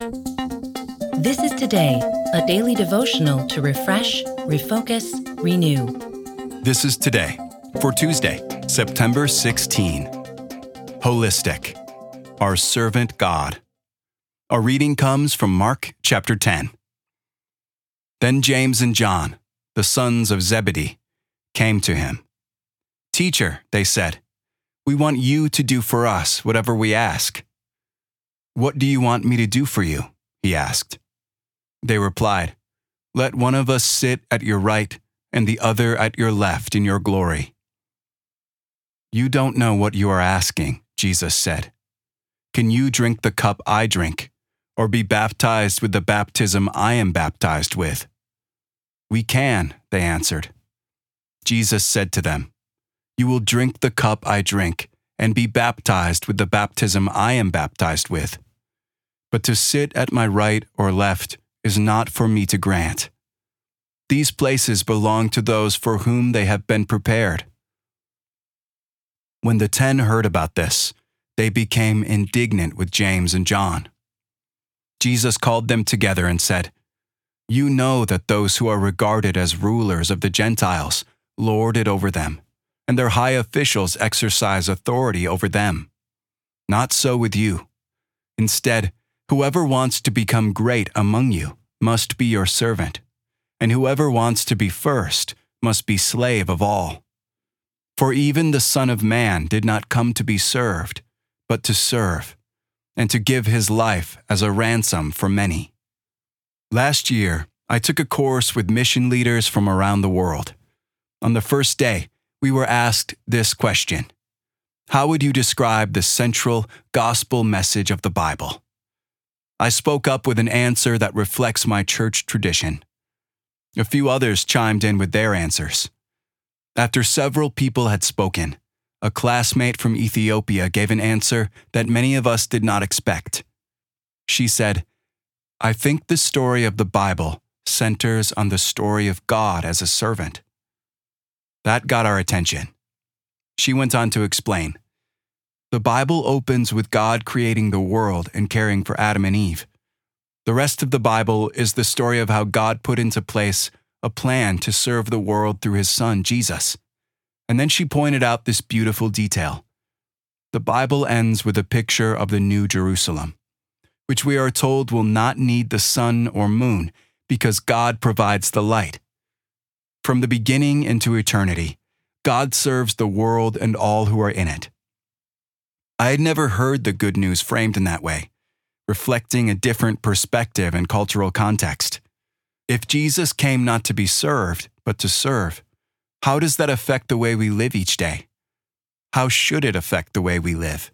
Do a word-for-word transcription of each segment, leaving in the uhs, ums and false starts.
This is Today, a daily devotional to refresh, refocus, renew. This is Today for Tuesday, September sixteenth. Holistic, our servant God. Our reading comes from Mark chapter ten. Then James and John, the sons of Zebedee, came to him. "Teacher," they said, "we want you to do for us whatever we ask." "What do you want me to do for you?" he asked. They replied, "Let one of us sit at your right and the other at your left in your glory." "You don't know what you are asking," Jesus said. "Can you drink the cup I drink, or be baptized with the baptism I am baptized with?" "We can," they answered. Jesus said to them, "You will drink the cup I drink and be baptized with the baptism I am baptized with. But to sit at my right or left is not for me to grant. These places belong to those for whom they have been prepared." When the ten heard about this, they became indignant with James and John. Jesus called them together and said, "You know that those who are regarded as rulers of the Gentiles lord it over them, and their high officials exercise authority over them. Not so with you. Instead, whoever wants to become great among you must be your servant, and whoever wants to be first must be slave of all. For even the Son of Man did not come to be served, but to serve, and to give his life as a ransom for many." Last year, I took a course with mission leaders from around the world. On the first day, we were asked this question: how would you describe the central gospel message of the Bible? I spoke up with an answer that reflects my church tradition. A few others chimed in with their answers. After several people had spoken, a classmate from Ethiopia gave an answer that many of us did not expect. She said, "I think the story of the Bible centers on the story of God as a servant." That got our attention. She went on to explain, "The Bible opens with God creating the world and caring for Adam and Eve. The rest of the Bible is the story of how God put into place a plan to serve the world through his Son, Jesus." And then she pointed out this beautiful detail. The Bible ends with a picture of the New Jerusalem, which we are told will not need the sun or moon because God provides the light. From the beginning into eternity, God serves the world and all who are in it. I had never heard the good news framed in that way, reflecting a different perspective and cultural context. If Jesus came not to be served, but to serve, how does that affect the way we live each day? How should it affect the way we live?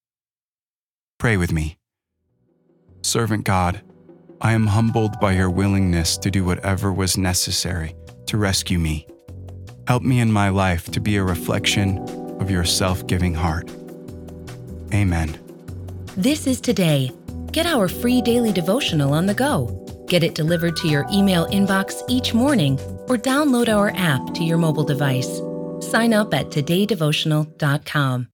Pray with me. Servant God, I am humbled by your willingness to do whatever was necessary to rescue me. Help me in my life to be a reflection of your self-giving heart. Amen. This is Today. Get our free daily devotional on the go. Get it delivered to your email inbox each morning or download our app to your mobile device. Sign up at today devotional dot com.